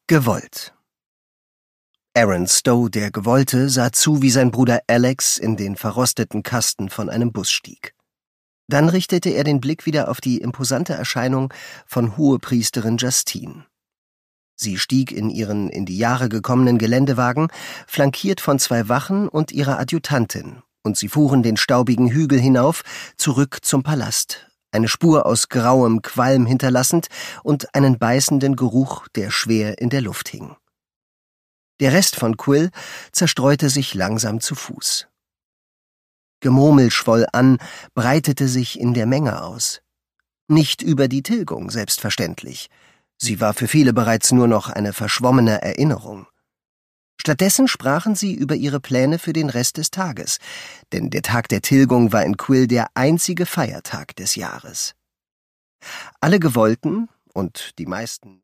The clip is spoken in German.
Gewollt. Aaron Stowe, der Gewollte, sah zu, wie sein Bruder Alex in den verrosteten Kasten von einem Bus stieg. Dann richtete er den Blick wieder auf die imposante Erscheinung von Hohepriesterin Justine. Sie stieg in ihren in die Jahre gekommenen Geländewagen, flankiert von 2 Wachen und ihrer Adjutantin, und sie fuhren den staubigen Hügel hinauf, zurück zum Palast, eine Spur aus grauem Qualm hinterlassend und einen beißenden Geruch, der schwer in der Luft hing. Der Rest von Quill zerstreute sich langsam zu Fuß. Gemurmel schwoll an, breitete sich in der Menge aus. Nicht über die Tilgung, selbstverständlich. Sie war für viele bereits nur noch eine verschwommene Erinnerung. Stattdessen sprachen sie über ihre Pläne für den Rest des Tages, denn der Tag der Tilgung war in Quill der einzige Feiertag des Jahres. Alle Gewollten und die meisten